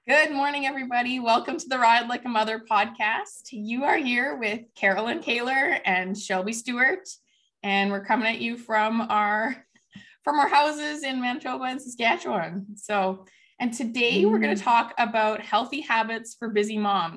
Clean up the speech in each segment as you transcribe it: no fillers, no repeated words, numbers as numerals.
Good morning, everybody. Welcome to the Ride Like a Mother podcast. You are here with Carolyn Kaler and Shelby Stewart, and we're coming at you from our houses in Manitoba and Saskatchewan. And today we're going to talk about healthy habits for busy moms.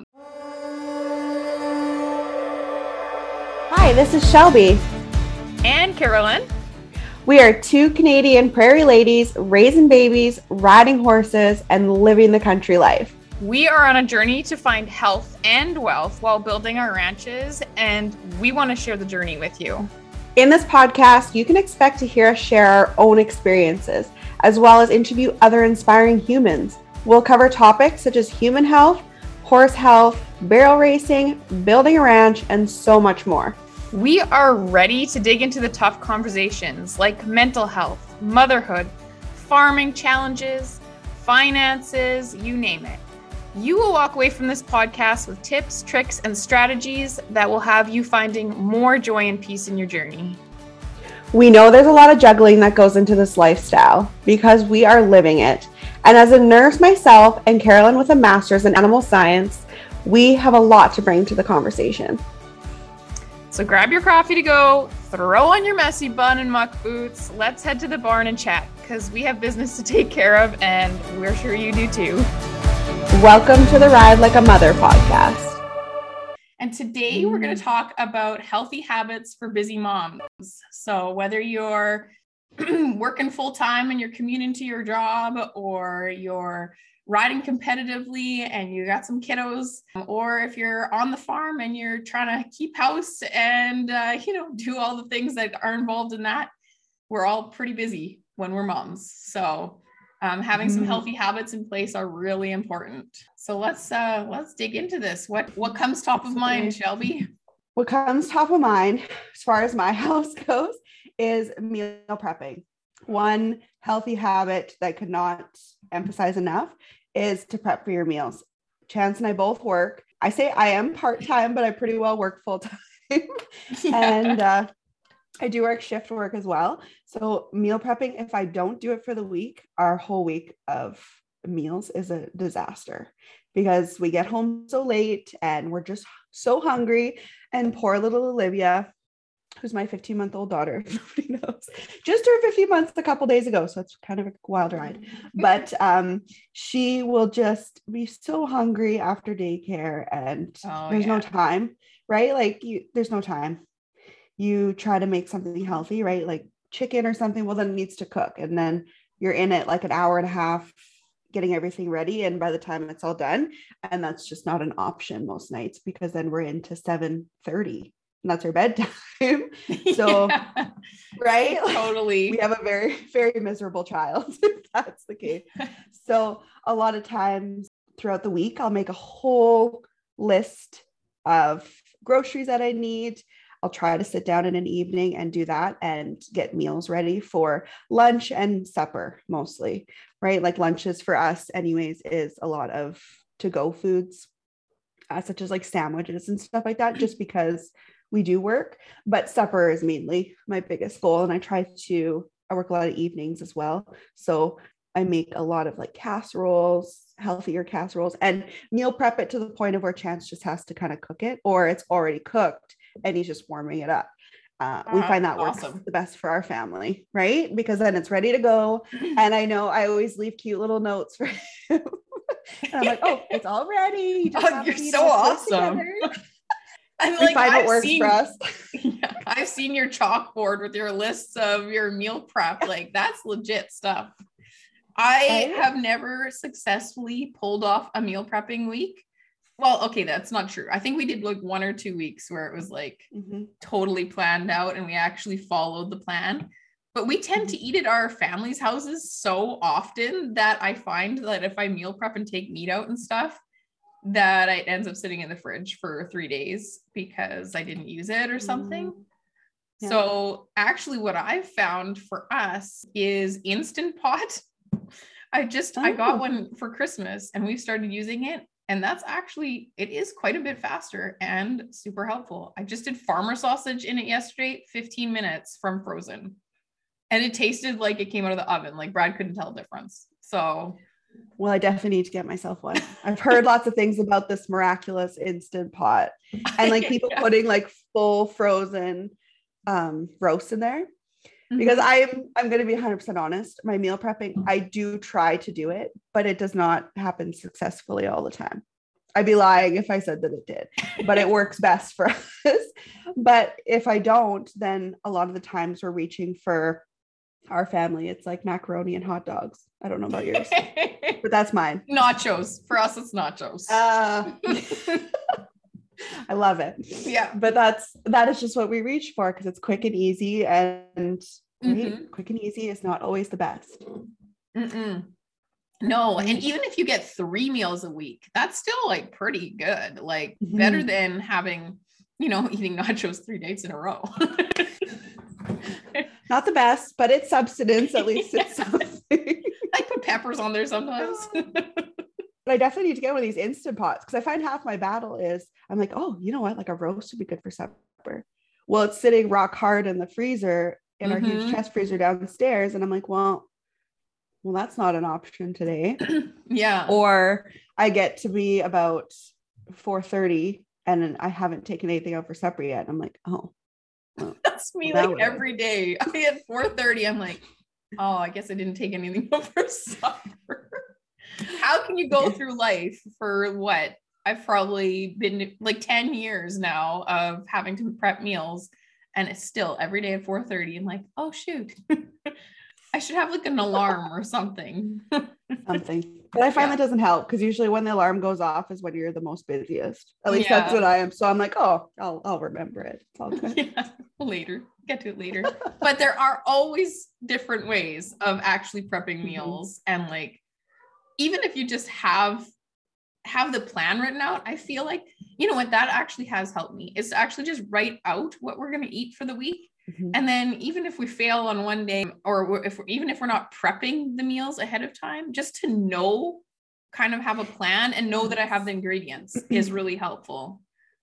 Hi, this is Shelby. And Carolyn. We are two Canadian prairie ladies raising babies, riding horses, and living the country life. We are on a journey to find health and wealth while building our ranches, and we want to share the journey with you. In this podcast, you can expect to hear us share our own experiences, as well as interview other inspiring humans. We'll cover topics such as human health, horse health, barrel racing, building a ranch, and so much more. We are ready to dig into the tough conversations like mental health, motherhood, farming challenges, finances, you name it. You will walk away from this podcast with tips, tricks, and strategies that will have you finding more joy and peace in your journey. We know there's a lot of juggling that goes into this lifestyle because we are living it. And as a nurse myself and Carolyn with a master's in animal science, we have a lot to bring to the conversation. So grab your coffee to go, throw on your messy bun and muck boots. Let's head to the barn and chat because we have business to take care of and we're sure you do too. Welcome to the Ride Like a Mother podcast. And today we're going to talk about healthy habits for busy moms. So whether you're working full time and you're commuting to your job, or you're riding competitively and you got some kiddos, or if you're on the farm and you're trying to keep house and do all the things that are involved in that, we're all pretty busy when we're moms. So having some healthy habits in place are really important. So let's dig into this. What comes top of mind, Shelby? What comes top of mind as far as my house goes is meal prepping. One healthy habit that I could not emphasize enough is to prep for your meals. Chance and I both work. I say I am part-time, but I pretty well work full-time. And I do work shift work as well. So meal prepping, if I don't do it for the week, our whole week of meals is a disaster because we get home so late and we're just so hungry. And poor little Olivia, who's my 15-month-old daughter, nobody knows, just turned 15 months a couple days ago. So it's kind of a wild ride, but she will just be so hungry after daycare and there's no time, right? Like there's no time. You try to make something healthy, right? Like chicken or something. Well, then it needs to cook. And then you're in it like an hour and a half getting everything ready. And by the time it's all done, and that's just not an option most nights because then we're into 7:30. And that's our bedtime. So, right? Totally. We have a very, very miserable child, if that's the case. So a lot of times throughout the week, I'll make a whole list of groceries that I need. I'll try to sit down in an evening and do that and get meals ready for lunch and supper mostly, right? Like lunches for us anyways is a lot of to-go foods, such as like sandwiches and stuff like that, just because we do work, but supper is mainly my biggest goal. And I work a lot of evenings as well. So I make a lot of like casseroles, healthier casseroles, and meal prep it to the point of where Chance just has to kind of cook it, or it's already cooked and he's just warming it up. We find that works the best for our family, right? Because then it's ready to go. And I know I always leave cute little notes for him. And I'm like, oh, it's all ready. You're so awesome. And like, find what works for us. Yeah, I've seen your chalkboard with your lists of your meal prep. Like that's legit stuff. I have never successfully pulled off a meal prepping week. Well, okay, that's not true. I think we did like 1 or 2 weeks where it was like totally planned out and we actually followed the plan. But we tend to eat at our family's houses so often that I find that if I meal prep and take meat out and stuff, that it ends up sitting in the fridge for 3 days because I didn't use it or something. Yeah. So actually what I've found for us is Instant Pot. I got one for Christmas and we started using it. And it is quite a bit faster and super helpful. I just did farmer sausage in it yesterday, 15 minutes from frozen. And it tasted like it came out of the oven. Like Brad couldn't tell the difference. So Well, I definitely need to get myself one. I've heard lots of things about this miraculous Instant Pot and like people Yeah. putting like full frozen roast in there. Because Mhm. I'm going to be 100% honest, my meal prepping, I do try to do it, but it does not happen successfully all the time. I'd be lying if I said that it did, but it works best for us. But if I don't, then a lot of the times we're reaching for our family. It's like macaroni and hot dogs. I don't know about yours, but that's mine. Nachos. For us, it's nachos. I love it. Yeah. But that is just what we reach for because it's quick and easy, and quick and easy is not always the best. No, and even if you get 3 meals a week, that's still like pretty good. Like better than having, eating nachos 3 days in a row. Not the best, but it's substance. At least it's something. I put peppers on there sometimes. But I definitely need to get one of these Instant Pots because I find half my battle is I'm like, oh, you know what? Like a roast would be good for supper. Well, it's sitting rock hard in the freezer in our huge chest freezer downstairs. And I'm like, well, that's not an option today. Yeah. Or I get to be about 4:30 and I haven't taken anything out for supper yet. And I'm like, oh. Well, that's me like every day. I at 4:30, I'm like, oh, I guess I didn't take anything out for supper. How can you go through life for what? I've probably been like 10 years now of having to prep meals, and it's still every day at 4:30. I'm like, oh shoot. I should have like an alarm or something. But I find that doesn't help because usually when the alarm goes off is when you're the most busiest. At least that's what I am. So I'm like, oh, I'll remember it. It's all good. Yeah, later. Get to it later. But there are always different ways of actually prepping meals. And like, even if you just have the plan written out, I feel like, you know what, that actually has helped me is to actually just write out what we're going to eat for the week. And then even if we fail on one day, or even if we're not prepping the meals ahead of time, just to know, kind of have a plan and know that I have the ingredients is really helpful.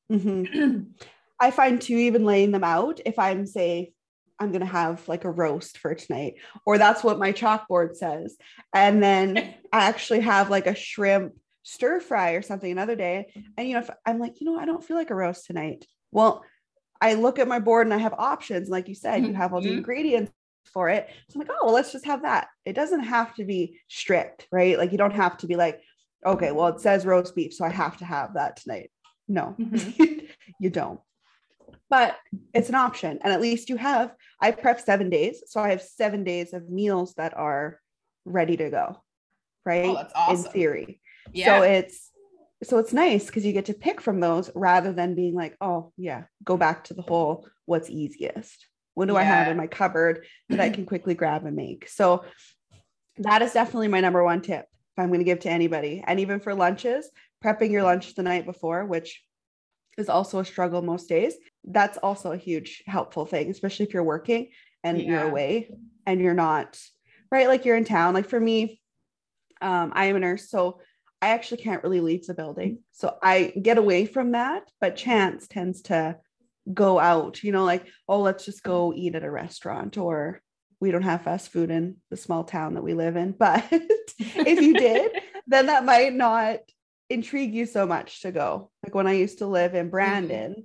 I find too, even laying them out, if I'm going to have like a roast for tonight, or that's what my chalkboard says. And then I actually have like a shrimp stir fry or something another day. And, if I'm like, I don't feel like a roast tonight. Well, I look at my board and I have options. Like you said, you have all the ingredients for it. So I'm like, oh, well, let's just have that. It doesn't have to be strict, right? Like you don't have to be like, okay, well, it says roast beef, so I have to have that tonight. No, you don't. But it's an option. And at least I prep 7 days. So I have 7 days of meals that are ready to go. Right. Oh, that's awesome. In theory. Yeah. So it's nice because you get to pick from those rather than being like, oh yeah, go back to the whole, what's easiest? What do I have in my cupboard that I can quickly grab and make? So that is definitely my number one tip if I'm going to give to anybody. And even for lunches, prepping your lunch the night before, which is also a struggle most days. That's also a huge helpful thing, especially if you're working and you're away and you're not, right? Like you're in town. Like for me, I am a nurse, so I actually can't really leave the building. So I get away from that, but Chance tends to go out, like, oh, let's just go eat at a restaurant, or we don't have fast food in the small town that we live in. But if you did, then that might not intrigue you so much to go. Like when I used to live in Brandon,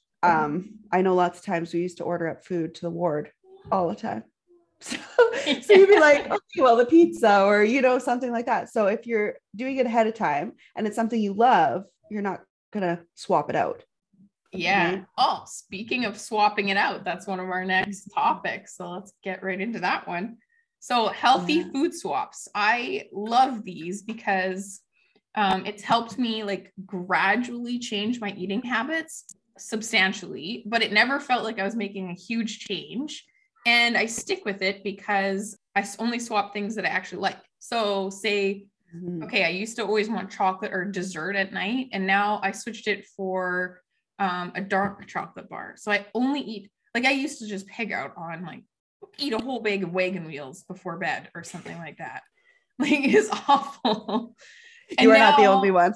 I know lots of times we used to order up food to the ward all the time. So you'd be like, okay, well, the pizza or, something like that. So if you're doing it ahead of time and it's something you love, you're not going to swap it out. Yeah. Right? Oh, speaking of swapping it out, that's one of our next topics. So let's get right into that one. So healthy food swaps. I love these because it's helped me like gradually change my eating habits substantially, but it never felt like I was making a huge change. And I stick with it because I only swap things that I actually like. So say, okay, I used to always want chocolate or dessert at night, and now I switched it for a dark chocolate bar. So I only eat, like I used to just pig out on like eat a whole bag of wagon wheels before bed or something like that. Like it's awful. You are not the only one.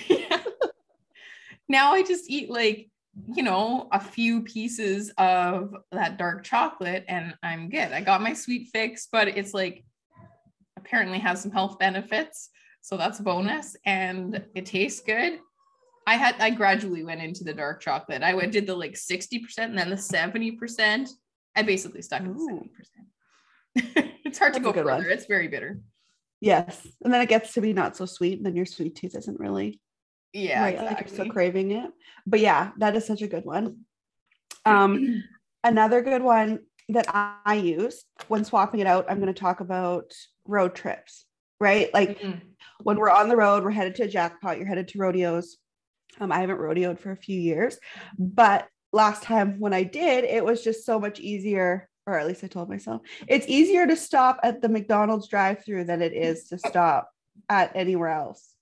Now I just eat like, a few pieces of that dark chocolate and I'm good. I got my sweet fix, but it's like apparently has some health benefits. So that's a bonus, and it tastes good. I gradually went into the dark chocolate. Did the like 60% and then the 70%. I basically stuck at the 70%. It's hard to go further. One. It's very bitter. Yes. And then it gets to be not so sweet. And then your sweet tooth isn't really right. Exactly. Like you're still craving it. But yeah, that is such a good one. Another good one that I use when swapping it out, I'm going to talk about road trips, right? Like when we're on the road, we're headed to a jackpot, you're headed to rodeos. I haven't rodeoed for a few years, but last time when I did, it was just so much easier, or at least I told myself, it's easier to stop at the McDonald's drive-thru than it is to stop at anywhere else.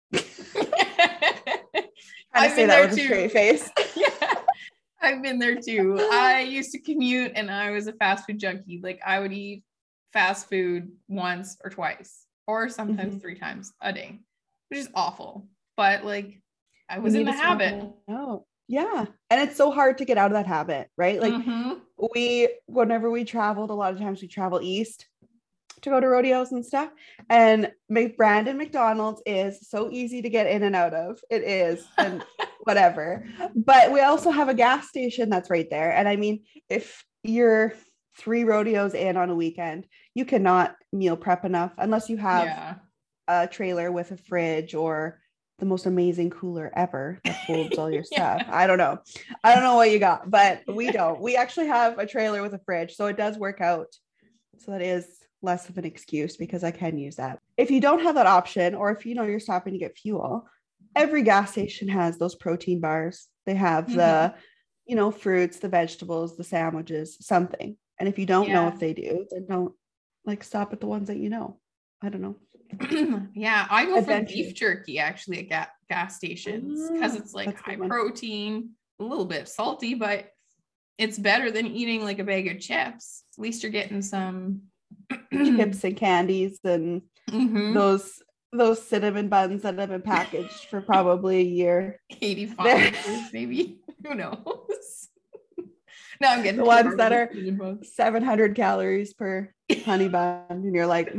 I say that with a straight face. Yeah, I've been there too. I used to commute and I was a fast food junkie. Like I would eat fast food once or twice, or sometimes 3 times a day, which is awful. But like I was in the habit. Oh, yeah. And it's so hard to get out of that habit, right? Like whenever we traveled, a lot of times we travel east to go to rodeos and stuff. And Brandon McDonald's is so easy to get in and out of. It is, and whatever. But we also have a gas station that's right there. And I mean, if you're 3 rodeos in on a weekend, you cannot meal prep enough unless you have a trailer with a fridge or the most amazing cooler ever that holds all your stuff. I don't know what you got, but we don't. We actually have a trailer with a fridge, so it does work out. So that is less of an excuse because I can use that. If you don't have that option, or if you're stopping to get fuel, every gas station has those protein bars. They have the fruits, the vegetables, the sandwiches, something. And if you don't know if they do, then don't stop at the ones that I don't know. Yeah, I go for beef jerky actually at gas stations because it's like high protein, a little bit salty, but it's better than eating like a bag of chips. At least you're getting some chips and candies and those cinnamon buns that have been packaged for probably a year. 85 years maybe. Who knows? No, I'm getting the ones that are 700 calories per honey bun, and you're like,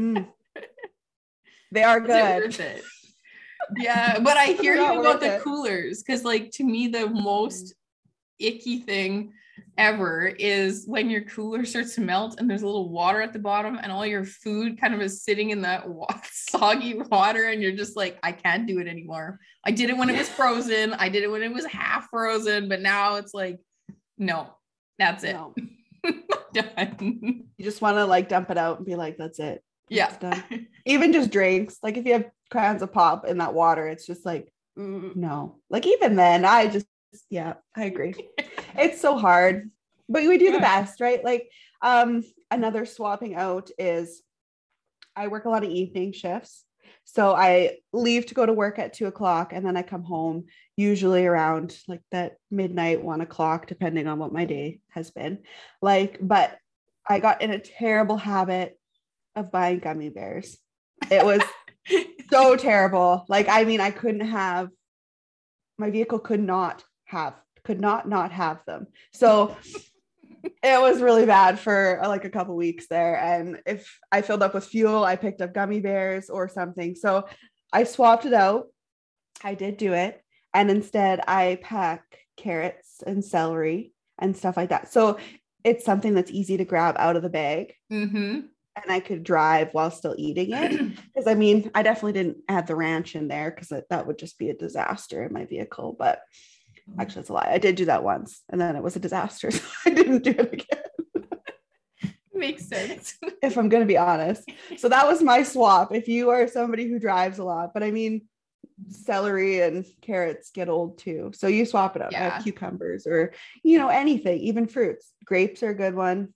they are good. Yeah, but I hear you about the coolers because, like, to me, the most icky thing ever is when your cooler starts to melt and there's a little water at the bottom and all your food kind of is sitting in that soggy water and you're just like, I can't do it anymore. I did it when it was frozen. I did it when it was half frozen, but now it's like, no, that's it. No. Done. You just want to dump it out and be like, that's it. Yeah. Done. Even just drinks, like if you have crayons of pop in that water, it's just like, no. Like even then, I agree. It's so hard, but we do the best, right? Like another swapping out is I work a lot of evening shifts. So I leave to go to work at 2:00 and then I come home usually around like that midnight, 1:00, depending on what my day has been like. But I got in a terrible habit of buying gummy bears. It was so terrible. Like, I mean, I couldn't have, my vehicle could not not have them. So it was really bad for like a couple weeks there. And if I filled up with fuel, I picked up gummy bears or something. So I swapped it out. I did do it. And instead I pack carrots and celery and stuff like that. So it's something that's easy to grab out of the bag. And I could drive while still eating it. Because I mean, I definitely didn't add the ranch in there because that would just be a disaster in my vehicle. But actually, that's a lie. I did do that once and then it was a disaster. So I didn't do it again. Makes sense. If I'm going to be honest. So that was my swap. If you are somebody who drives a lot, but I mean, celery and carrots get old too. So you swap it up. I have cucumbers or, anything, even fruits. Grapes are a good one.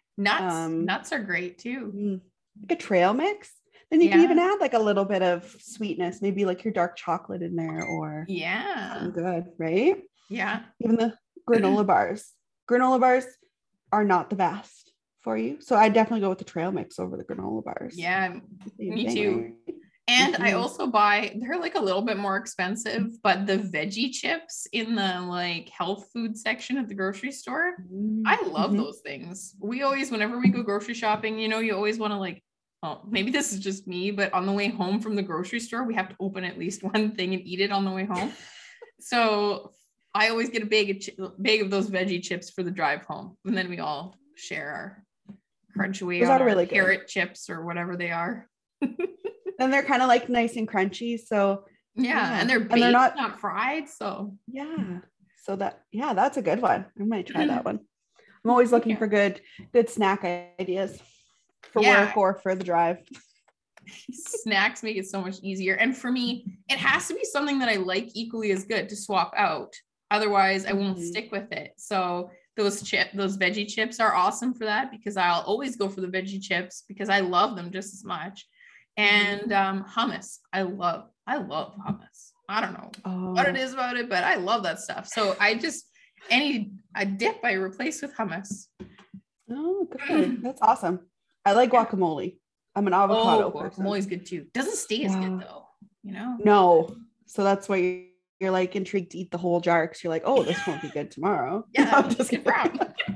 Nuts are great too. Like a trail mix. Then you can even add like a little bit of sweetness, maybe like your dark chocolate in there or something good, right? Yeah. Even the granola bars. Granola bars are not the best for you. So I definitely go with the trail mix over the granola bars. Yeah, me too. Right? And I also they're like a little bit more expensive, but the veggie chips in the like health food section at the grocery store, I love those things. We always, whenever we go grocery shopping, you always want to like well, maybe this is just me, but on the way home from the grocery store, we have to open at least one thing and eat it on the way home. So I always get a bag of those veggie chips for the drive home. And then we all share our crunch away Those on are our really carrot good. chips or whatever they are. And they're kind of like nice and crunchy. So Yeah. And they're baked, and they're not fried. So yeah. So that's a good one. I might try that one. I'm always looking for good snack ideas for work or for the drive. Snacks make it so much easier. And for me, it has to be something that I like equally as good to swap out. Otherwise, I won't stick with it. So those veggie chips are awesome for that, because I'll always go for the veggie chips because I love them just as much. And hummus. I love hummus. I don't know what it is about it, but I love that stuff. So a dip I replace with hummus. Oh, good. That's awesome. I like guacamole. I'm an avocado person. Guacamole's good too. Doesn't stay as good though, you know? No. So that's why you're like intrigued to eat the whole jar, because you're like, oh, this won't be good tomorrow. Yeah, I'm just brown.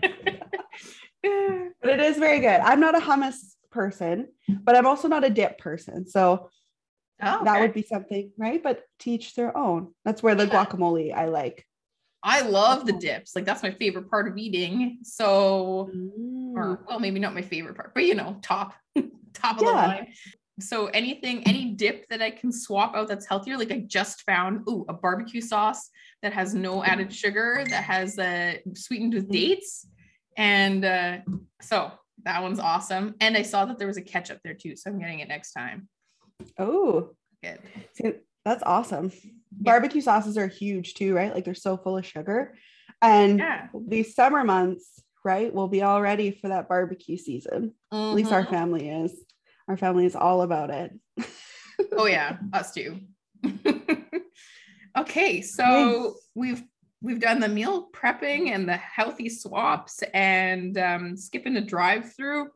But it is very good. I'm not a hummus person, but I'm also not a dip person. So that would be something, right? But teach their own. That's where the guacamole I like. I love the dips. Like that's my favorite part of eating. So, or well, maybe not my favorite part, but you know, top of the line. So any dip that I can swap out that's healthier. Like I just found a barbecue sauce that has no added sugar, that has sweetened with dates, and so that one's awesome. And I saw that there was a ketchup there too, so I'm getting it next time. Oh, good. See, that's awesome. Barbecue sauces are huge too, right? Like they're so full of sugar, and these summer months, right, we'll be all ready for that barbecue season. At least our family is. Our family is all about it. Oh yeah, us too. Okay, so we've done the meal prepping and the healthy swaps and skipping the drive-through.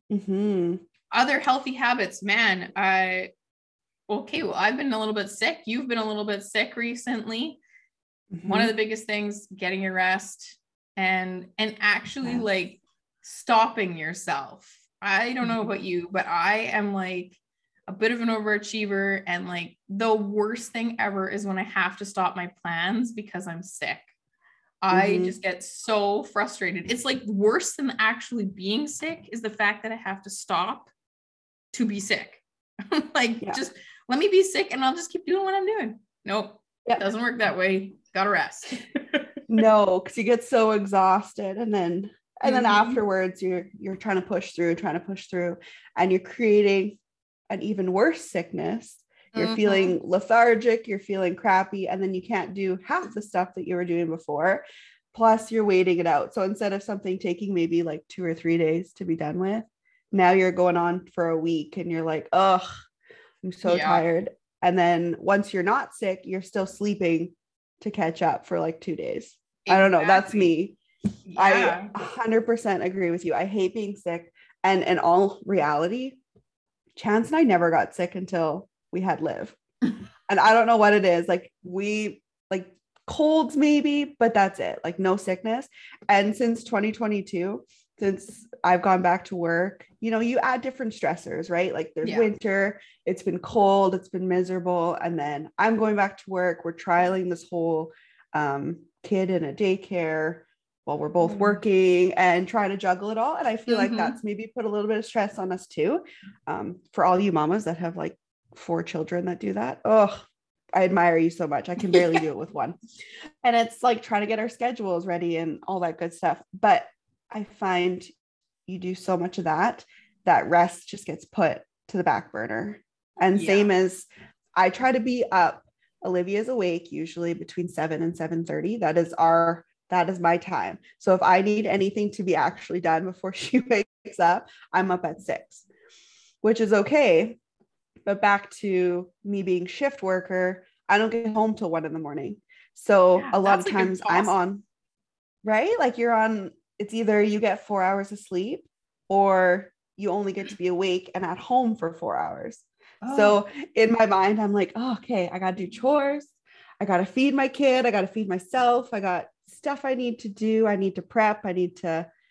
Other healthy habits, man. Well, I've been a little bit sick. You've been a little bit sick recently. One of the biggest things, getting your rest and actually like stopping yourself. I don't know about you, but I am like a bit of an overachiever, and like the worst thing ever is when I have to stop my plans because I'm sick. I just get so frustrated. It's like worse than actually being sick is the fact that I have to stop to be sick. Just let me be sick and I'll just keep doing what I'm doing. Nope. It doesn't work that way. Gotta rest. No, because you get so exhausted, and then afterwards you're trying to push through, and you're creating an even worse sickness. You're feeling lethargic, you're feeling crappy, and then you can't do half the stuff that you were doing before. Plus you're waiting it out. So instead of something taking maybe like 2 or 3 days to be done with, now you're going on for a week and you're like, ugh, I'm so tired. And then once you're not sick, you're still sleeping to catch up for like 2 days. Exactly. I don't know. That's me. I 100% agree with you. I hate being sick. And in all reality, Chance and I never got sick until we had Liv. And I don't know what it is. Like we like colds maybe, but that's it. Like no sickness. And since 2022, since I've gone back to work, you know, you add different stressors, right? Like there's winter, it's been cold, it's been miserable. And then I'm going back to work. We're trialing this whole kid in a daycare while we're both working and trying to juggle it all. And I feel like that's maybe put a little bit of stress on us too. For all you mamas that have like 4 children that do that. Oh, I admire you so much. I can barely do it with one. And it's like trying to get our schedules ready and all that good stuff. But I find you do so much of that rest just gets put to the back burner. And same as I try to be up. Olivia's awake usually between 7 and 7:30. That is my time. So if I need anything to be actually done before she wakes up, I'm up at 6, which is okay. But back to me being shift worker, I don't get home till 1 a.m. So a lot of times I'm on, right? Like you're on, it's either you get 4 hours of sleep or you only get to be awake and at home for 4 hours. So in my mind, I'm like, oh, okay, I got to do chores. I got to feed my kid. I got to feed myself. I got stuff I need to do. I need to prep. I need to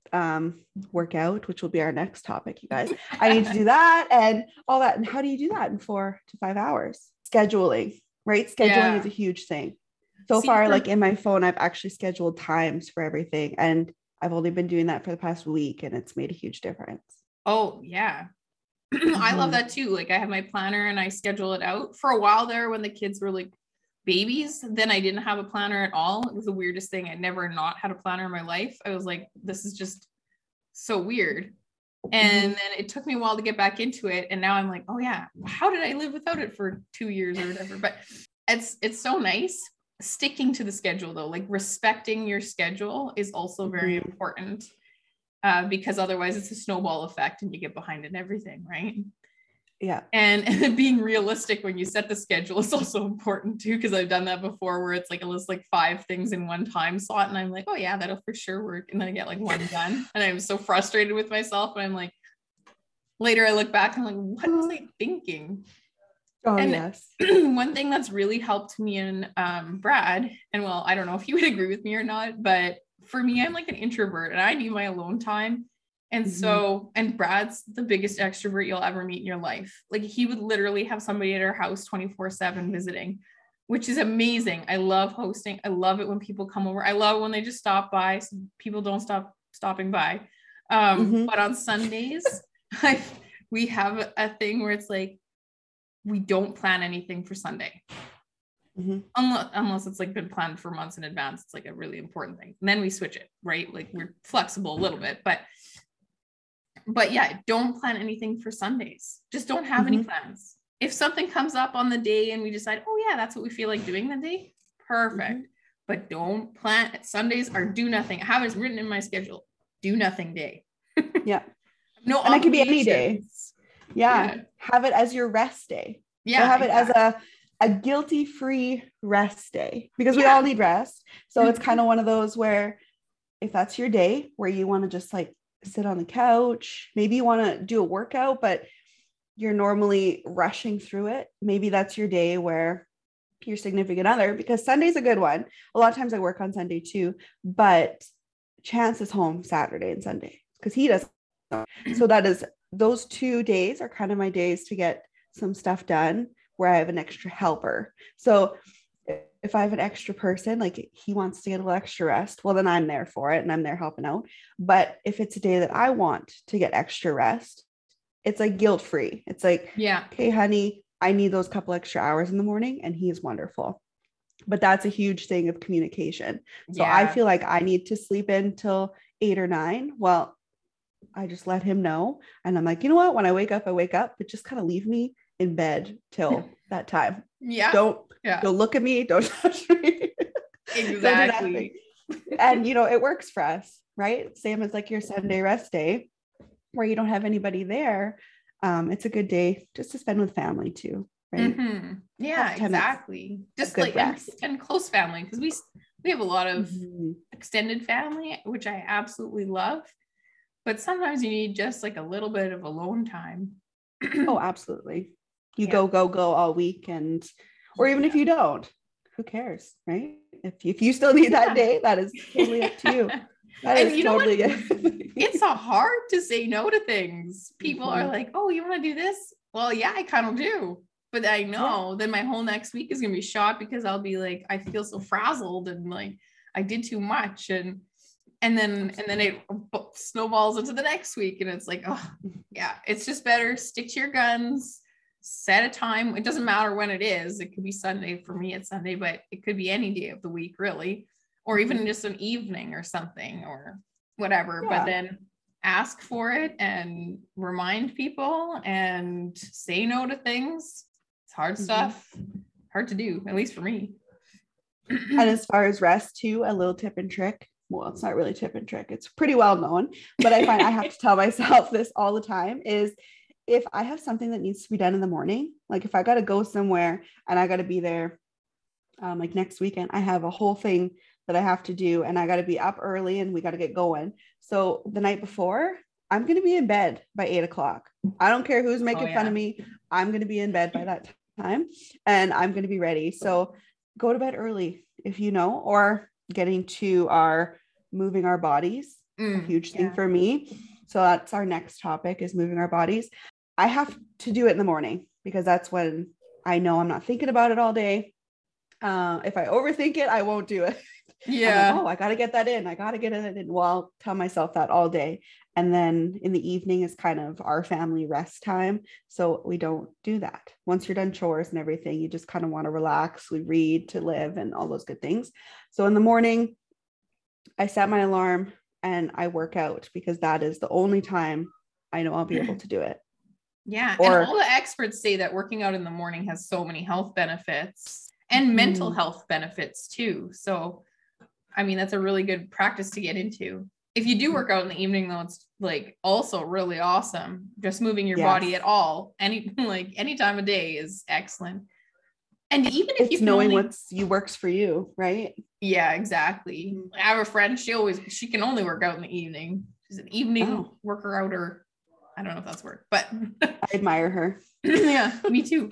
work out, which will be our next topic, you guys. I need to do that and all that. And how do you do that in 4 to 5 hours? Scheduling, right? Scheduling is a huge thing. So far, like in my phone, I've actually scheduled times for everything. And I've only been doing that for the past week, and it's made a huge difference. Oh, yeah. I love that too. Like I have my planner and I schedule it out. For a while there when the kids were like babies, then I didn't have a planner at all. It was the weirdest thing. I never not had a planner in my life. I was like, this is just so weird. And then it took me a while to get back into it. And now I'm like, oh yeah, how did I live without it for 2 years or whatever? But it's so nice. Sticking to the schedule though, like respecting your schedule is also very important, because otherwise it's a snowball effect and you get behind in everything, right? Yeah. And being realistic when you set the schedule is also important too, because I've done that before where it's like a list like 5 things in one time slot and I'm like, oh yeah, that'll for sure work, and then I get like 1 done and I'm so frustrated with myself, and I'm like, later I look back and I'm like, what was I thinking? Oh, and yes. One thing that's really helped me and Brad, and well, I don't know if you would agree with me or not, but for me, I'm like an introvert and I need my alone time. And so, and Brad's the biggest extrovert you'll ever meet in your life. Like he would literally have somebody at our house 24/7 visiting, which is amazing. I love hosting. I love it when people come over. I love when they just stop by. So people don't stop stopping by. But on Sundays, we have a thing where it's like, we don't plan anything for Sunday. Unless it's like been planned for months in advance. It's like a really important thing. And then we switch it, right? Like we're flexible a little bit, but yeah, don't plan anything for Sundays. Just don't have any plans. If something comes up on the day and we decide, oh yeah, that's what we feel like doing that day, perfect. But don't plan. Sundays are do nothing. I have it written in my schedule, do nothing day. Yeah. No, and it could be any day. Yeah. Have it as your rest day. Yeah. So have it as a guilty-free rest day, because we all need rest. So it's kind of one of those where if that's your day where you want to just like sit on the couch, maybe you want to do a workout, but you're normally rushing through it. Maybe that's your day where your significant other, because Sunday's a good one. A lot of times I work on Sunday too, but Chance is home Saturday and Sunday because he doesn't. So those 2 days are kind of my days to get some stuff done where I have an extra helper. So if I have an extra person, like he wants to get a little extra rest, well, then I'm there for it and I'm there helping out. But if it's a day that I want to get extra rest, it's like guilt-free. It's like, okay, honey, I need those couple extra hours in the morning, and he's wonderful. But that's a huge thing of communication. So I feel like I need to sleep in till 8 or 9. Well, I just let him know. And I'm like, you know what? When I wake up, but just kind of leave me in bed till that time. Don't look at me. Don't touch me. Exactly. And it works for us, right? Same as like your Sunday rest day where you don't have anybody there. It's a good day just to spend with family too. Right. Yeah, exactly. Just like and close family, because we have a lot of extended family, which I absolutely love. But sometimes you need just like a little bit of alone time. Oh, absolutely. You go all week, or even if you don't, who cares, right? If you still need that day, that is totally up to you. That is totally it. It's hard to say no to things. People are like, oh, you want to do this? Well, yeah, I kind of do. But I know then my whole next week is going to be shot because I'll be like, I feel so frazzled and like I did too much. And then it snowballs into the next week. And it's like, oh yeah, it's just better. Stick to your guns, set a time. It doesn't matter when it is. It could be Sunday. For me, it's Sunday, but it could be any day of the week really, or even just an evening or something or whatever. But then ask for it and remind people and say no to things. It's hard stuff, hard to do, at least for me. And as far as rest too, a little tip and trick. Well, it's not really tip and trick. It's pretty well known, but I find I have to tell myself this all the time is if I have something that needs to be done in the morning, like if I got to go somewhere and I got to be there, like next weekend, I have a whole thing that I have to do and I got to be up early and we got to get going. So the night before, I'm going to be in bed by 8 o'clock. I don't care who's making fun of me. I'm going to be in bed by that time and I'm going to be ready. So go to bed early if or getting to moving our bodies a huge thing for me. So that's our next topic, is moving our bodies. I have to do it in the morning because that's when I know I'm not thinking about it all day. If I overthink it, I won't do it. Yeah. I'm like, oh, I got to get that in. I got to get it in. Well, I'll tell myself that all day. And then in the evening is kind of our family rest time. So we don't do that. Once you're done chores and everything, you just kind of want to relax. We read to live and all those good things. So in the morning, I set my alarm and I work out because that is the only time I know I'll be able to do it. Yeah. And all the experts say that working out in the morning has so many health benefits and mental health benefits too. So, I mean, that's a really good practice to get into. If you do work out in the evening, though, it's like also really awesome. Just moving your body at all, any time of day is excellent. And even if it's knowing what works for you, right? Yeah, exactly. I have a friend, she can only work out in the evening. She's an evening worker outer. I don't know if that's word, but I admire her. Yeah, me too.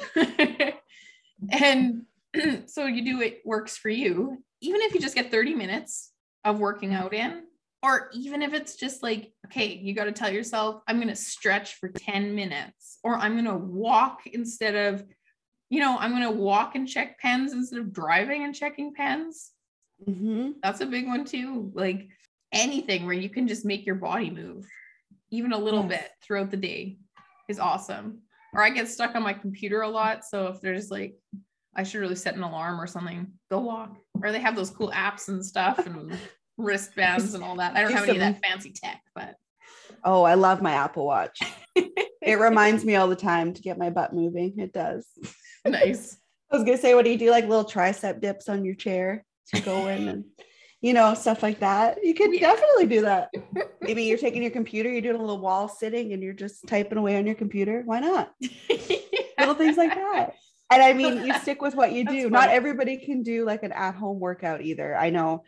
And so you do it works for you. Even if you just get 30 minutes of working out in, or even if it's just like, okay, you got to tell yourself, I'm going to stretch for 10 minutes, or I'm going to walk instead of, I'm going to walk and check pens instead of driving and checking pens. Mm-hmm. That's a big one too. Like anything where you can just make your body move even a little bit throughout the day is awesome. Or I get stuck on my computer a lot. So if there's like, I should really set an alarm or something, go walk. Or they have those cool apps and stuff and wristbands and all that. I don't have any of that fancy tech, but. Oh, I love my Apple Watch. It reminds me all the time to get my butt moving. It does. Nice. I was going to say, what do you do? Like little tricep dips on your chair to go in and, stuff like that. You could definitely do that. Maybe you're taking your computer, you're doing a little wall sitting and you're just typing away on your computer. Why not? Little things like that. And I mean, you stick with what you do. Not everybody can do like an at-home workout either. I don't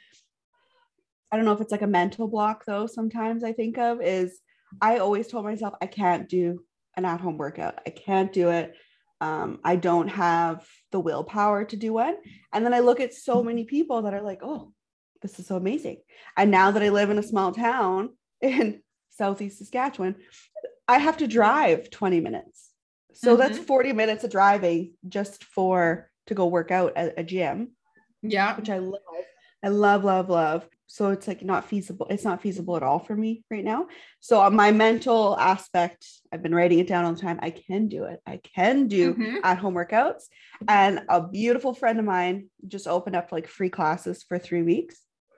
know if it's like a mental block though. Sometimes I think of is I always told myself I can't do an at-home workout. I can't do it. I don't have the willpower to do one. And then I look at so many people that are like, oh, this is so amazing. And now that I live in a small town in Southeast Saskatchewan, I have to drive 20 minutes. So that's 40 minutes of driving just to go work out at a gym. Yeah. Which I love. I love, love, love. So it's like not feasible. It's not feasible at all for me right now. So on my mental aspect, I've been writing it down all the time. I can do it. I can do at-home workouts. And a beautiful friend of mine just opened up like free classes for 3 weeks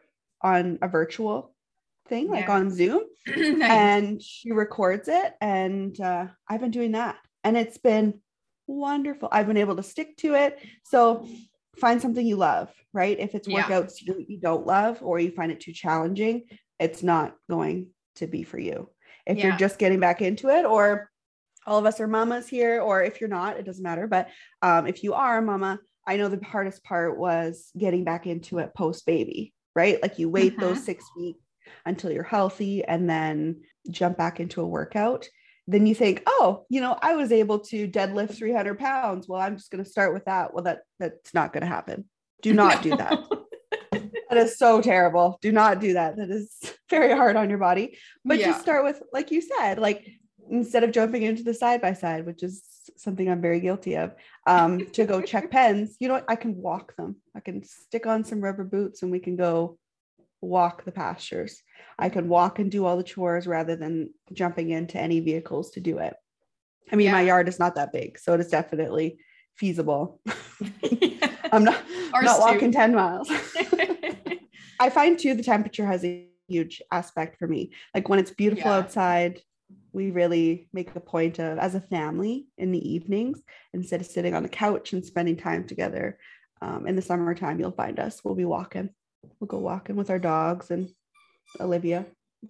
on a virtual thing, like on Zoom. Nice. And she records it. And I've been doing that. And it's been wonderful. I've been able to stick to it. So find something you love, right? If it's workouts you don't love, or you find it too challenging, it's not going to be for you. If you're just getting back into it, or all of us are mamas here, or if you're not, it doesn't matter. But if you are a mama, I know the hardest part was getting back into it post-baby, right? Like you wait those 6 weeks until you're healthy and then jump back into a workout. Then you think, oh, I was able to deadlift 300 pounds. Well, I'm just going to start with that. Well, that's not going to happen. Do not do that. That is so terrible. Do not do that. That is very hard on your body. But just start with, like you said, like instead of jumping into the side by side, which is something I'm very guilty of, to go check pens, I can walk them. I can stick on some rubber boots and we can go walk the pastures. I could walk and do all the chores rather than jumping into any vehicles to do it. I mean, my yard is not that big, so it is definitely feasible. I'm not walking 10 miles. I find too, the temperature has a huge aspect for me. Like when it's beautiful outside, we really make a point of, as a family in the evenings, instead of sitting on the couch and spending time together, in the summertime, you'll find us, we'll be walking. We'll go walking with our dogs and Olivia.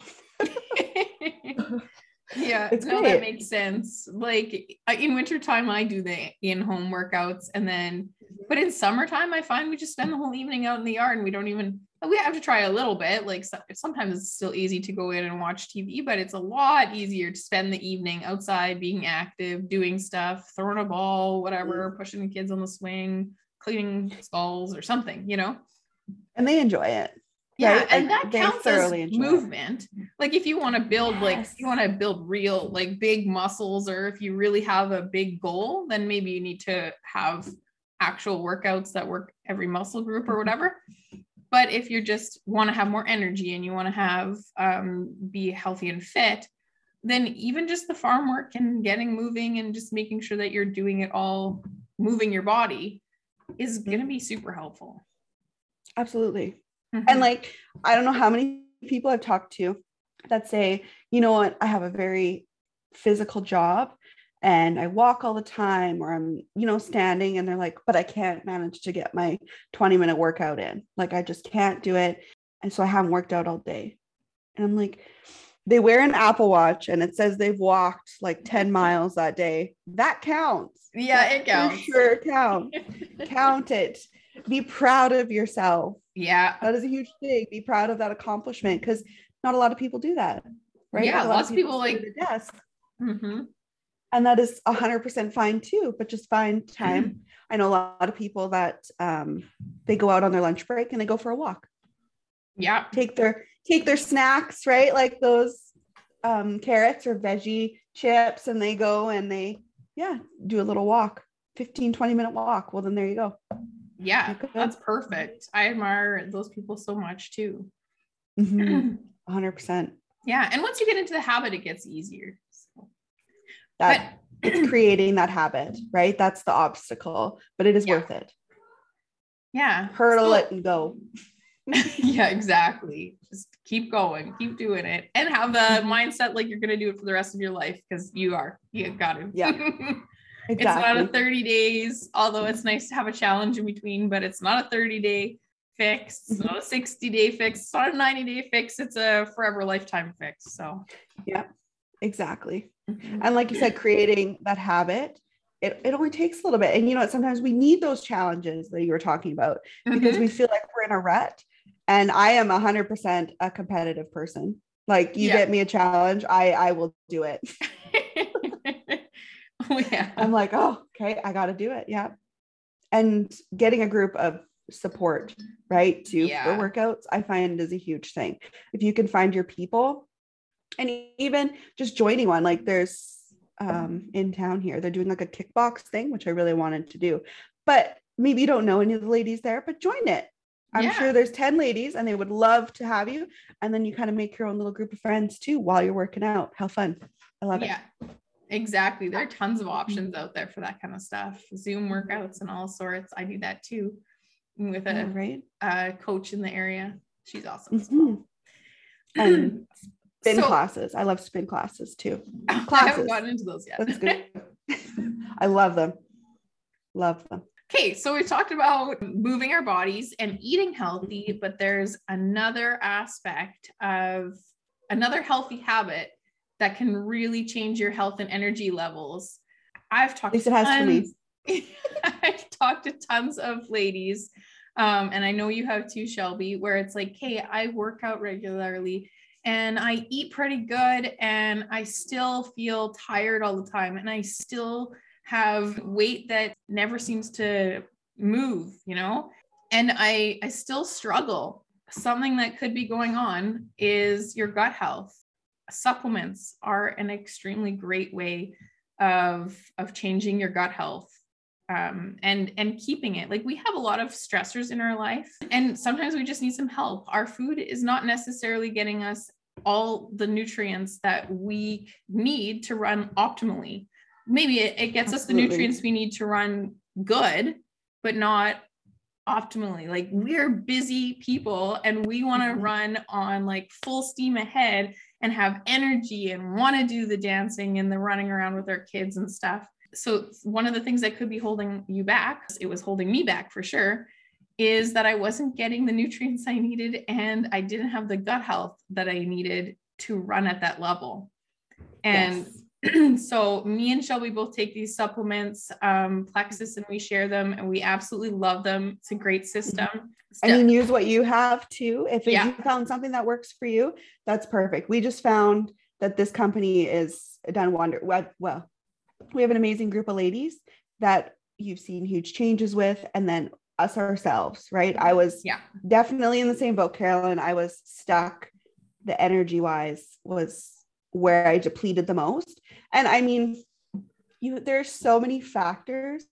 That makes sense. Like in wintertime, I do the in-home workouts, and then, but in summertime, I find we just spend the whole evening out in the yard, and we have to try a little bit. Like sometimes it's still easy to go in and watch TV, but it's a lot easier to spend the evening outside, being active, doing stuff, throwing a ball, whatever, pushing the kids on the swing, cleaning skulls or something, And they enjoy it. Yeah, right? and Like, that they counts as thoroughly enjoy it. movement. Like if you want to build, like Yes. you want to build real, like big muscles, or if you really have a big goal, then maybe you need to have actual workouts that work every muscle group or whatever. But if you just want to have more energy and you want to have be healthy and fit, then even just the farm work and getting moving and just making sure that you're doing it all, moving your body, is going to be super helpful. Absolutely. Mhm. And like, I don't know how many people I've talked to that say, you know what, I have a very physical job and I walk all the time, or I'm, you know, standing, and they're like, but I can't manage to get my 20-minute workout in. Like, I just can't do it. And so I haven't worked out all day. And I'm like, they wear an Apple Watch and it says they've walked like 10 miles that day. That counts. Yeah, That it counts. for sure counts. Count it. Be proud of yourself. Yeah. That is a huge thing. Be proud of that accomplishment, because not a lot of people do that, right? Yeah, Like, a lot lots of people sit like at a desk, mm-hmm. and that is 100% fine too. But just find time. I know a lot of people that they go out on their lunch break and they go for a walk. Yeah. Take their snacks, right? Like those carrots or veggie chips, and they go and they do a little walk, 15-20 minute walk. Well, then there you go. Yeah, that's perfect. I admire those people so much too. 100%. Yeah, and once you get into the habit, it gets easier. So. It's creating that habit, right? That's the obstacle, but it is worth it. Yeah. Hurdle it and go. Yeah, exactly. Just keep going, keep doing it, and have the mindset like you're going to do it for the rest of your life, because you got to. Yeah. Exactly. It's not a 30 days, although it's nice to have a challenge in between, but it's not a 30-day fix. It's not a 60-day fix. It's not a 90-day fix. It's a forever lifetime fix. So yeah, exactly. And like you said, creating that habit, it only takes a little bit. And you know what, sometimes we need those challenges that you were talking about, because we feel like we're in a rut. And I am 100% a competitive person. Like, you get me a challenge, I will do it. Oh, yeah. I'm like, oh, okay, I got to do it. Yeah. And getting a group of support, right, for workouts, I find is a huge thing. If you can find your people, and even just joining one, like there's in town here, they're doing like a kickbox thing, which I really wanted to do, but maybe you don't know any of the ladies there, but join it. I'm sure there's 10 ladies and they would love to have you. And then you kind of make your own little group of friends too while you're working out. How fun. I love it. Yeah, exactly. There are tons of options out there for that kind of stuff. Zoom workouts and all sorts. I do that too with a coach in the area. She's awesome. Well. And spin classes. I love spin classes too. I haven't gotten into those yet. That's good. I love them. Love them. Okay, so we've talked about moving our bodies and eating healthy, but there's another aspect of another healthy habit that can really change your health and energy levels. I've talked I've talked to tons of ladies, and I know you have too, Shelby, where it's like, hey, I work out regularly and I eat pretty good and I still feel tired all the time, and I still have weight that never seems to move, you know, and I still struggle. Something that could be going on is your gut health. Supplements are an extremely great way of changing your gut health, and keeping it. Like, we have a lot of stressors in our life, and sometimes we just need some help. Our food is not necessarily getting us all the nutrients that we need to run optimally. Maybe it gets us the nutrients we need to run good, but not optimally. Like, we're busy people and we want to run on like full steam ahead and have energy and want to do the dancing and the running around with our kids and stuff. So one of the things that could be holding you back, it was holding me back for sure, is that I wasn't getting the nutrients I needed, and I didn't have the gut health that I needed to run at that level. And so me and Shelby both take these supplements, Plexus, and we share them, and we absolutely love them. It's a great system. And you use what you have too. If you found something that works for you, that's perfect. We just found that this company is done wonder. Well, we have an amazing group of ladies that you've seen huge changes with. And then us ourselves, right? I was Yeah. definitely in the same boat, Carolyn. I was stuck. The energy wise was where I depleted the most. And I mean, there's so many factors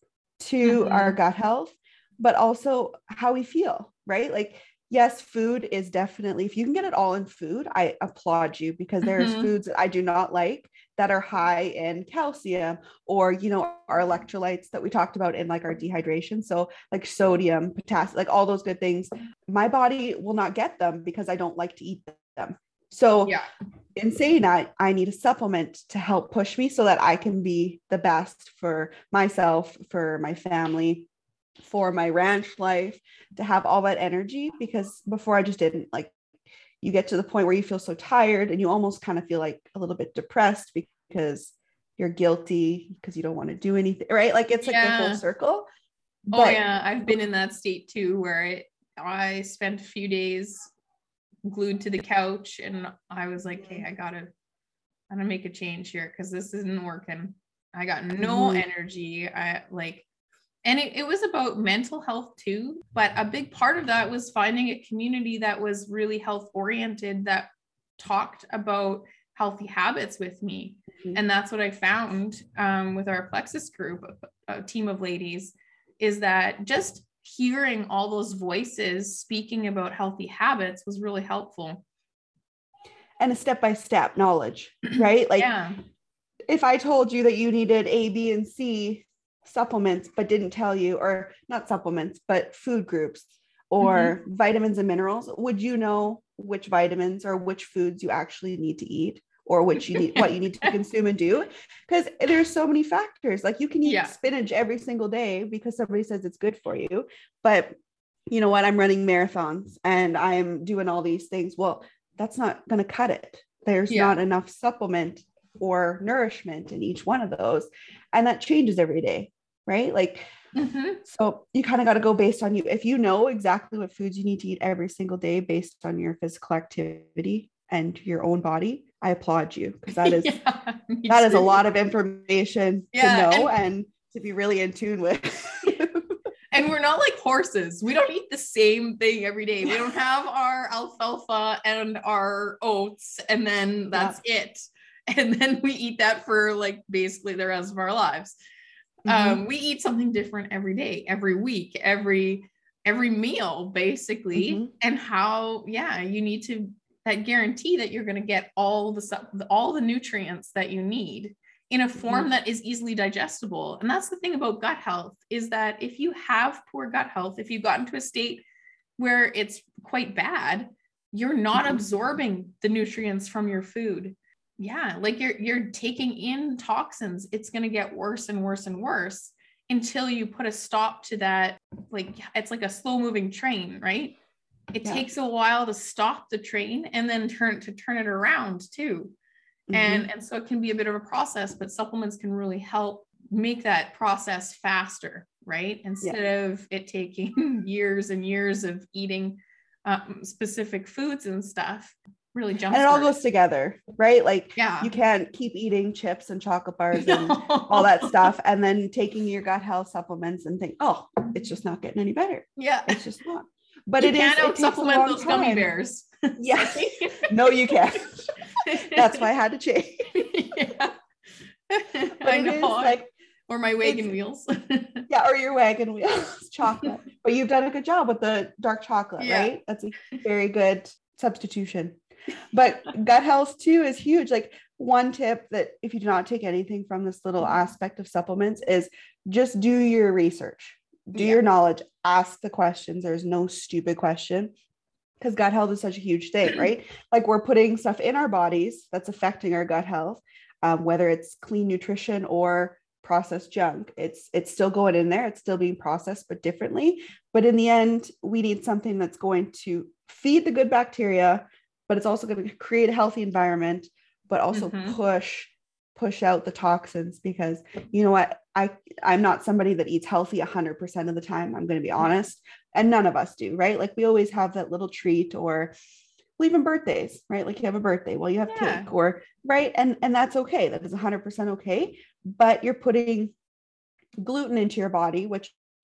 to our gut health, but also how we feel, right? Like, yes, food is definitely, if you can get it all in food, I applaud you, because there's foods that I do not like that are high in calcium, or, you know, our electrolytes that we talked about in like our dehydration. So like sodium, potassium, like all those good things, my body will not get them because I don't like to eat them. So Yeah. in saying that, I need a supplement to help push me so that I can be the best for myself, for my family, for my ranch life, to have all that energy, because before I just didn't. Like, you get to the point where you feel so tired and you almost kind of feel like a little bit depressed because you're guilty because you don't want to do anything, right? Like, it's like the whole circle. But yeah, I've been in that state too, where I spent a few days glued to the couch, and I was like, hey, I gotta make a change here, because this isn't working. I got no energy. And it was about mental health too, but a big part of that was finding a community that was really health oriented, that talked about healthy habits with me. And that's what I found with our Plexus group, a team of ladies, is that just hearing all those voices speaking about healthy habits was really helpful. And a step-by-step knowledge, right? Like, if I told you that you needed A, B, and C supplements, but didn't tell you, or not supplements, but food groups or vitamins and minerals, would you know which vitamins or which foods you actually need to eat, or which you need, what you need to consume and do? Because there's so many factors. Like, you can eat spinach every single day because somebody says it's good for you, but you know what, I'm running marathons and I'm doing all these things. Well, that's not going to cut it. There's not enough supplement or nourishment in each one of those. And that changes every day, right? Like, so you kind of got to go based on you. If you know exactly what foods you need to eat every single day based on your physical activity and your own body, I applaud you, because that is that is a lot of information to know and to be really in tune with. And we're not like horses. We don't eat the same thing every day. We don't have our alfalfa and our oats, and then that's it. And then we eat that for like basically the rest of our lives. We eat something different every day, every week, every meal, basically. And how, you need to that guarantee that you're going to get all the nutrients that you need in a form that is easily digestible. And that's the thing about gut health, is that if you have poor gut health, if you've gotten to a state where it's quite bad, you're not absorbing the nutrients from your food. Like you're taking in toxins. It's going to get worse and worse and worse until you put a stop to that. Like, it's like a slow moving train, right? It takes a while to stop the train and then turn it around too. And so it can be a bit of a process, but supplements can really help make that process faster, right? Instead of it taking years and years of eating specific foods and stuff, really jump. And it all goes together, right? Like, you can't keep eating chips and chocolate bars and all that stuff, and then taking your gut health supplements and think, oh, it's just not getting any better. It's just not. But you can't supplement those gummy bears. No, you can't. That's why I had to change. I know. Like, or my wagon wheels. Or your wagon wheels chocolate. But you've done a good job with the dark chocolate, right? That's a very good substitution. But gut health too is huge. Like, one tip that, if you do not take anything from this little aspect of supplements, is just do your research, do your knowledge, ask the questions. There's no stupid question, because gut health is such a huge thing, right? Like, we're putting stuff in our bodies that's affecting our gut health, whether it's clean nutrition or processed junk. It's still going in there. It's still being processed, but differently. But in the end, we need something that's going to feed the good bacteria, but it's also going to create a healthy environment, but also push out the toxins. Because you know what, I'm not somebody that eats healthy 100% of the time. I'm going to be honest. And none of us do, right? Like, we always have that little treat, or even birthdays, right? Like, you have a birthday, well, you have cake, or right. And that's okay. That is 100% okay. But you're putting gluten into your body, which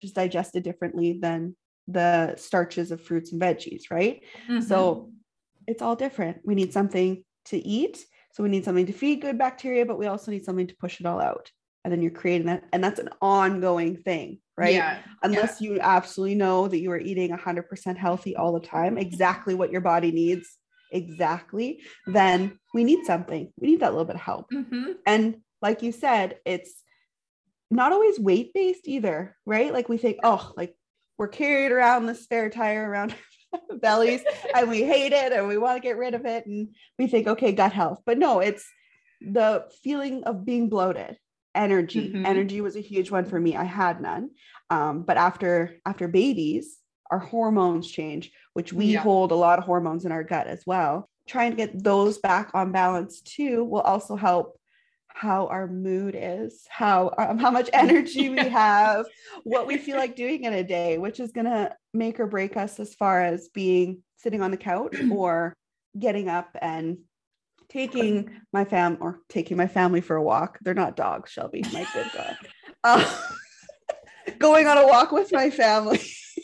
is digested differently than the starches of fruits and veggies, right? Mm-hmm. So it's all different. We need something to eat. So we need something to feed good bacteria, but we also need something to push it all out. And then you're creating that. And that's an ongoing thing, right? Yeah. Unless you absolutely know that you are eating 100% healthy all the time, exactly what your body needs, exactly, then we need something. We need that little bit of help. Mm-hmm. And like you said, it's not always weight-based either, right? Like we think, oh, like we're carried around the spare tire around bellies and we hate it and we want to get rid of it. And we think, okay, gut health. But no, it's the feeling of being bloated. Energy. Mm-hmm. Energy was a huge one for me. I had none. But after babies, our hormones change, which we hold a lot of hormones in our gut as well. Trying to get those back on balance too will also help how our mood is, how much energy we have, what we feel like doing in a day, which is going to make or break us as far as being sitting on the couch or getting up and taking my family for a walk. They're not dogs, Shelby, my good God. Going on a walk with my family,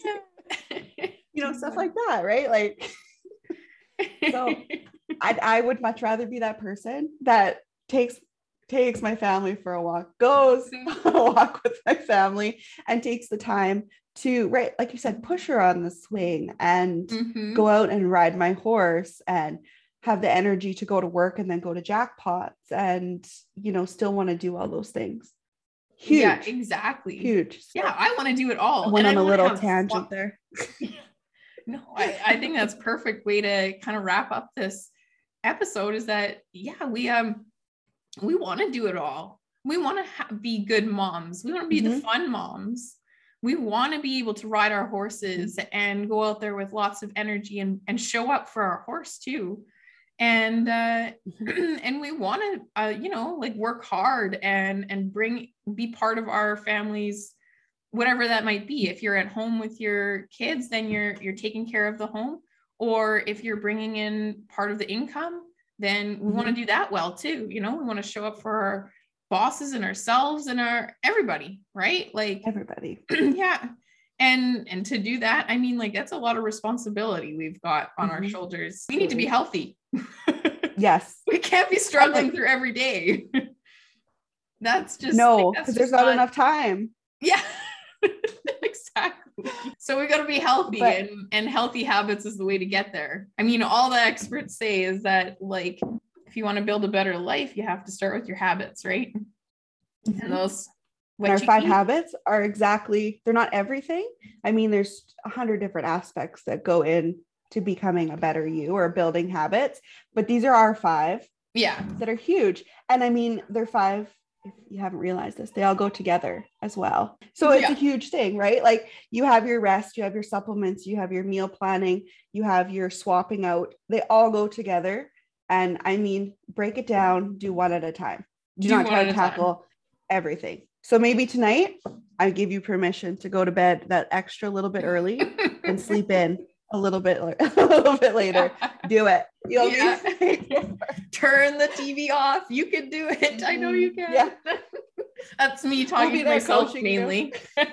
stuff like that, right? Like, so I would much rather be that person that takes my family for a walk, goes on a walk with my family and takes the time to, right, like you said, push her on the swing and go out and ride my horse and have the energy to go to work and then go to jackpots and, still want to do all those things. Huge. Yeah, exactly. Huge. So yeah, I want to do it all. I went on a little tangent there. No, I think that's a perfect way to kind of wrap up this episode is that, we want to do it all. We want to be good moms. We want to be the fun moms. We want to be able to ride our horses and go out there with lots of energy and show up for our horse too. And and we want to work hard and be part of our families, whatever that might be. If you're at home with your kids, then you're taking care of the home, or if you're bringing in part of the income, then we want to do that well too. We want to show up for our bosses and ourselves and everybody, right? Like everybody. Yeah. And to do that, I mean, like, that's a lot of responsibility we've got on our shoulders. We need to be healthy. Yes. We can't be struggling through every day. That's just because there's not enough time. Yeah. Exactly. So we got to be healthy, and healthy habits is the way to get there. I mean, all the experts say is that, like, if you want to build a better life, you have to start with your habits, right? And those our 5 habits are they're not everything. I mean, there's 100 different aspects that go in to becoming a better you or building habits, but these are our 5 that are huge. And I mean, they're 5, if you haven't realized this, they all go together as well. So it's a huge thing, right? Like, you have your rest, you have your supplements, you have your meal planning, you have your swapping out. They all go together. And I mean, break it down, do one at a time. Do not try to tackle everything. So maybe tonight I give you permission to go to bed that extra little bit early and sleep in a little bit later. Do it. You'll be turn the TV off. You can do it. I know you can. Yeah. That's me talking to myself mainly.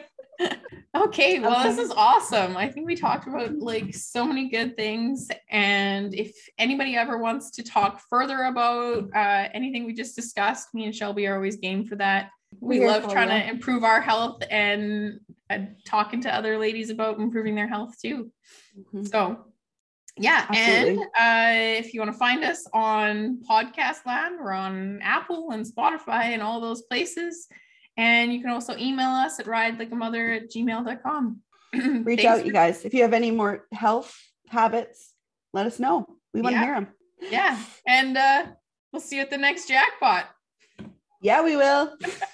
Okay, well, this is awesome. I think we talked about, like, so many good things. And if anybody ever wants to talk further about anything we just discussed, me and Shelby are always game for that. We love trying to improve our health and talking to other ladies about improving their health too. So yeah. Absolutely. And if you want to find us on podcast land, we're on Apple and Spotify and all those places. And you can also email us at ridelikeamother@gmail.com. Reach out, you guys. If you have any more health habits, let us know. We want to hear them. Yeah. And we'll see you at the next jackpot. Yeah, we will.